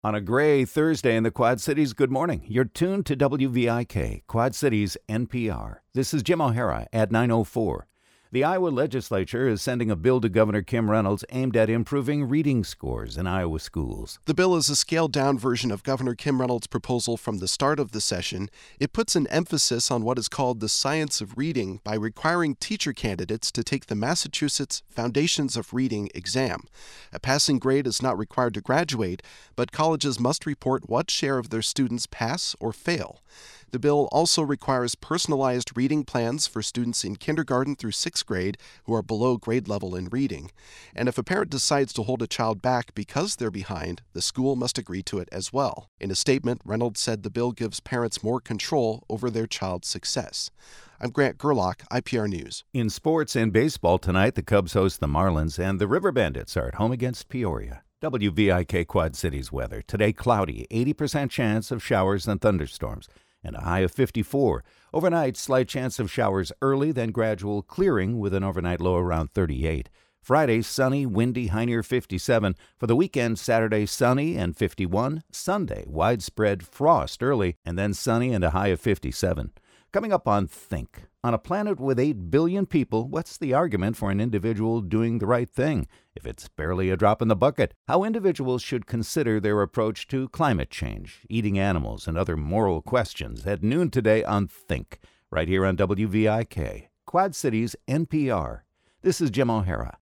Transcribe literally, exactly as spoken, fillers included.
On a gray Thursday in the Quad Cities, good morning. You're tuned to W V I K, Quad Cities N P R. This is Jim O'Hara at nine oh four. The Iowa legislature is sending a bill to Governor Kim Reynolds aimed at improving reading scores in Iowa schools. The bill is a scaled-down version of Governor Kim Reynolds' proposal from the start of the session. It puts an emphasis on what is called the science of reading by requiring teacher candidates to take the Massachusetts Foundations of Reading exam. A passing grade is not required to graduate, but colleges must report what share of their students pass or fail. The bill also requires personalized reading plans for students in kindergarten through sixth grade who are below grade level in reading. And if a parent decides to hold a child back because they're behind, the school must agree to it as well. In a statement, Reynolds said the bill gives parents more control over their child's success. I'm Grant Gerlach, I P R News. In sports and baseball tonight, the Cubs host the Marlins, and the River Bandits are at home against Peoria. W V I K Quad Cities weather. Today, cloudy, eighty percent chance of showers and thunderstorms, and a high of fifty-four. Overnight, slight chance of showers early, then gradual clearing with an overnight low around thirty-eight. Friday, sunny, windy, high near fifty-seven. For the weekend, Saturday, sunny and fifty-one. Sunday, widespread frost early, and then sunny and a high of fifty-seven. Coming up on Think. On a planet with eight billion people, what's the argument for an individual doing the right thing if it's barely a drop in the bucket? How individuals should consider their approach to climate change, eating animals, and other moral questions at noon today on Think, right here on W V I K, Quad Cities N P R. This is Jim O'Hara.